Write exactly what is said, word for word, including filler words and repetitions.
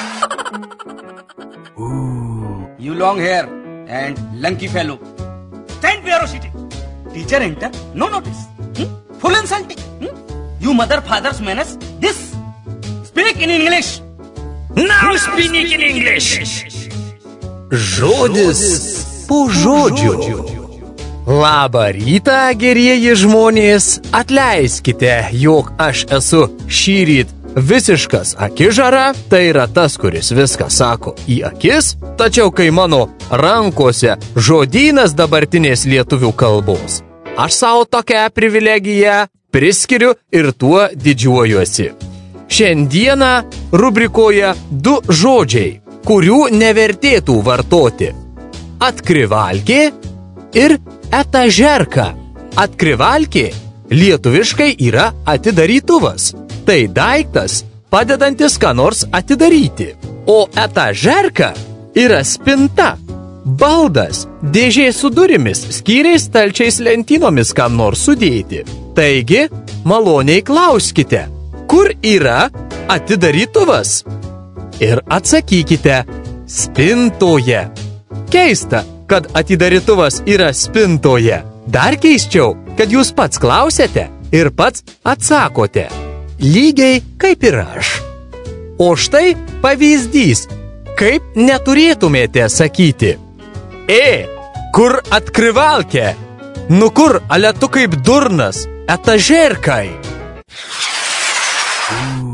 Ooh, you long hair and lanky fellow. Stand where you're sitting. Teacher enter, no notice. Hmm? Full insulting. Hmm? You mother father's manners. This. Speak in English. Now speak in English. Žodis po žodžio. Labą rytą, gerieji žmonės. Atleiskite, jog aš esu šįryt visiškas akižara. Tai yra tas, kuris viską sako į akis. Tačiau kai mano rankose žodynas dabartinės lietuvių kalbos, aš savo tokią privilegiją priskiriu ir tuo didžiuojuosi. Šiandieną rubrikoje du žodžiai, kurių nevertėtų vartoti. Atkrivalkė ir etažerka. Atkrivalkė lietuviškai yra atidarytuvas. Tai daiktas, padedantis ką nors atidaryti. O etažerka yra spinta, baldas, dėžė su durimis, skyriais, stalčiais, lentynomis kam nors sudėti. Taigi, maloniai klauskite, kur yra atidarytuvas? Ir atsakykite, spintoje. Keista, kad atidarytuvas yra spintoje. Dar keisčiau, kad jūs pats klausėte ir pats atsakote. Lygiai kaip ir aš. O štai pavyzdys, kaip neturėtumėte sakyti. E, kur atkrivalkė? Nu kur, ale tu kaip durnas, etažerkai? Ooh.